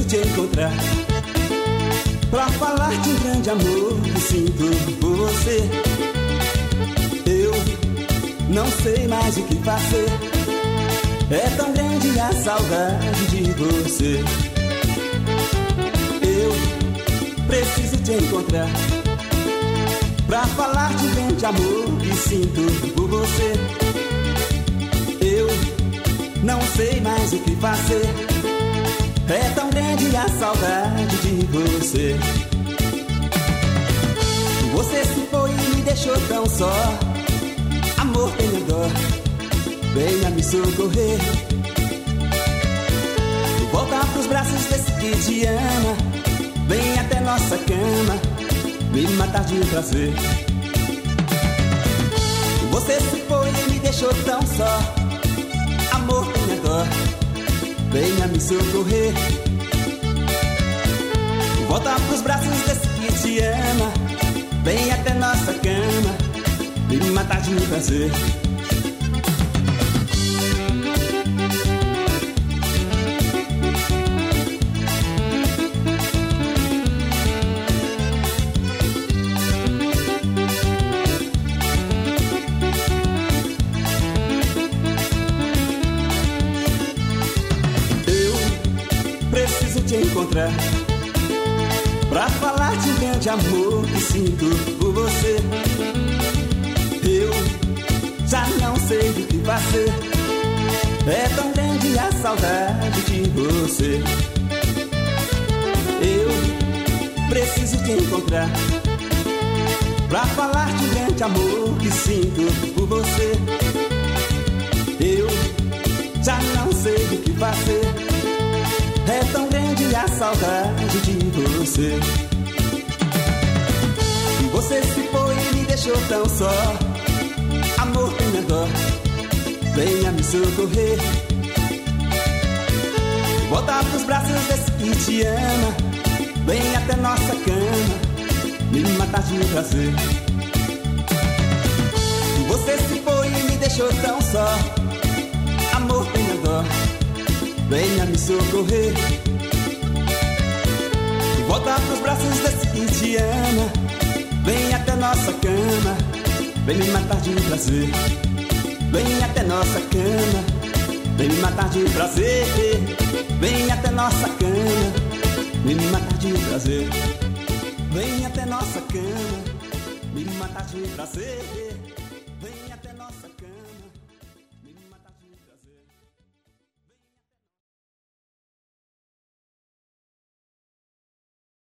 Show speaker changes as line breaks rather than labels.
te encontrar pra falar de um grande amor que sinto por você. Eu não sei mais o que fazer, é tão grande a saudade de você. Eu preciso te encontrar pra falar de um grande amor que sinto por você. Eu não sei mais o que fazer, é tão grande a saudade de você. Você se foi e me deixou tão só. Amor, tenha dó, venha me socorrer. Volta pros braços desse que te ama, vem até nossa cama me matar de prazer. Você se foi e me deixou tão só. Amor, tenha dó, venha me socorrer. Volta pros braços desse que te ama, vem até nossa cama me matar de prazer. Preciso te encontrar pra falar de um grande amor que sinto por você. Eu já não sei o que fazer, é tão grande a saudade de você. Eu preciso te encontrar pra falar de um grande amor que sinto por você. Eu já não sei o que fazer, é tão grande a saudade de você. Você se foi e me deixou tão só. Amor, tenha dó, venha me socorrer. Volta pros braços desse que te ama, vem até nossa cama me matar de prazer. Você se foi e me deixou tão só. Amor, tenha dó, venha me socorrer. Volta pros braços desse que te ama, vem até nossa cama, vem me matar de prazer. Vem até nossa cama, vem me matar de prazer. Vem até nossa cama, vem me matar de prazer. Vem até nossa cama, vem me matar de prazer.